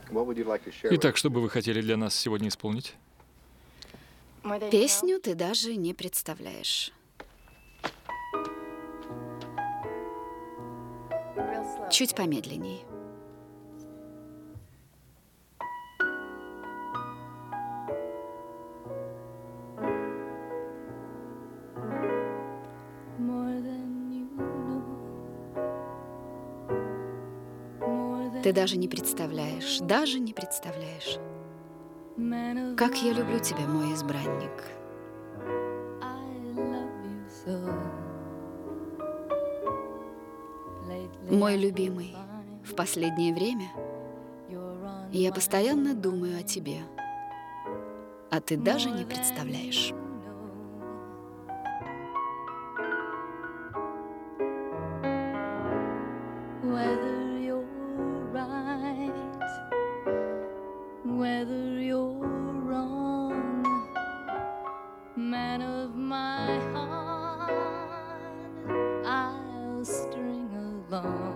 Итак, что бы вы хотели для нас сегодня исполнить? Песню ты даже не представляешь. Чуть помедленней. Ты даже не представляешь, как я люблю тебя, мой избранник. Мой любимый, в последнее время я постоянно думаю о тебе, а ты даже не представляешь. Whether you're wrong, man of my heart, I'll string along.